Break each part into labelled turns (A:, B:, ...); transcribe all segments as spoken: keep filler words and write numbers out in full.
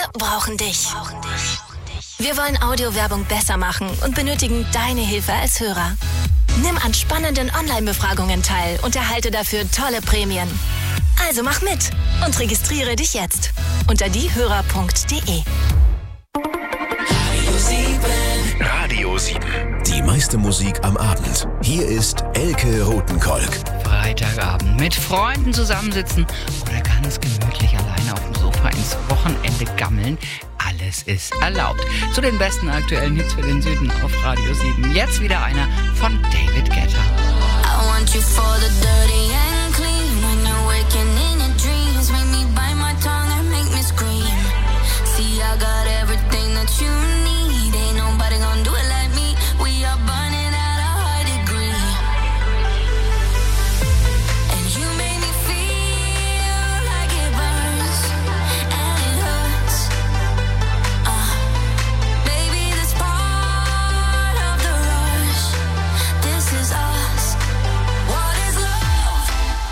A: brauchen dich. Wir wollen Audiowerbung besser machen und benötigen deine Hilfe als Hörer. Nimm an spannenden Online-Befragungen teil und erhalte dafür tolle Prämien. Also mach mit und registriere dich jetzt unter diehörer punkt de.
B: Radio sieben. Die meiste Musik am Abend. Hier ist Elke Rotenkolk.
C: Freitagabend mit Freunden zusammensitzen oder ganz gemütlich alleine auf dem Sofa ins Wochenende gammeln. Alles ist erlaubt. Zu den besten aktuellen Hits für den Süden auf Radio sieben. Jetzt wieder einer von David Guetta.
D: I want you for the dirty and clean. When you're waking in your dreams, make me bite my tongue and make me scream. See, I got everything that you need. Ain't nobody gonna do it like me. We are burning at a high degree. And you make me feel like it burns and it hurts. Uh, baby, this part of the rush. This is us. What is love?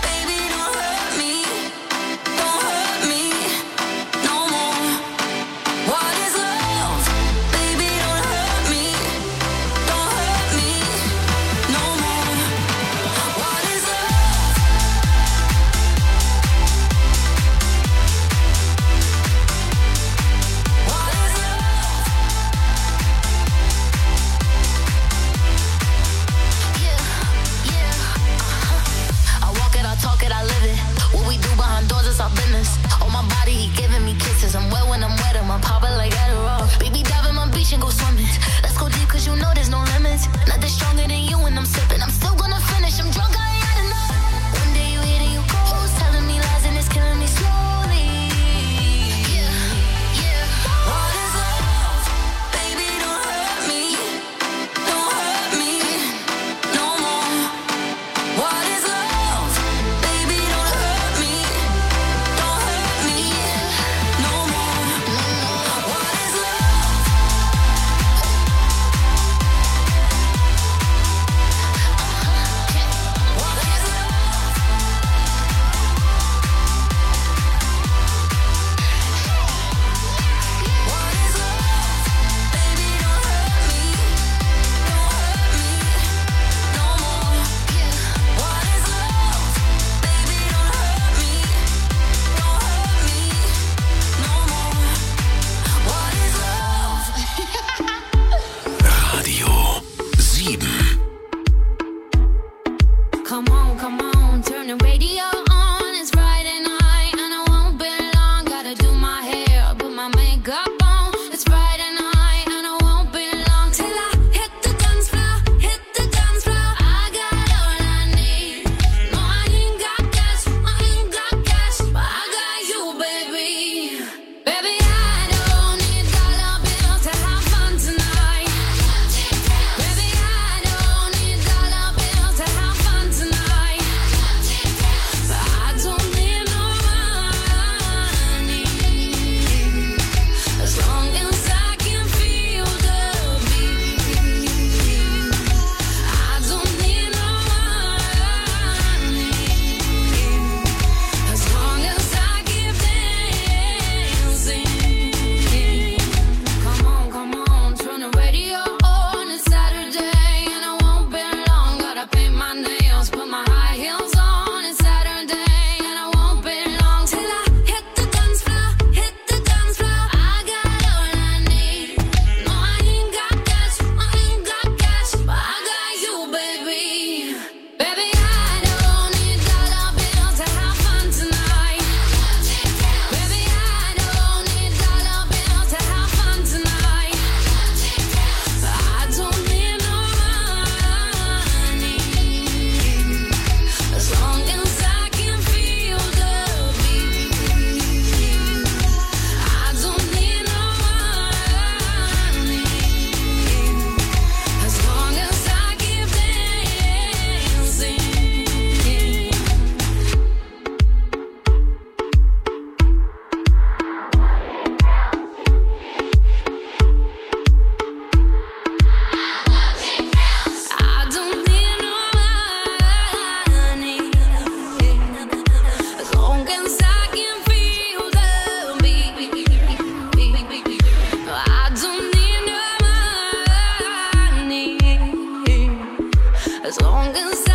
D: as long as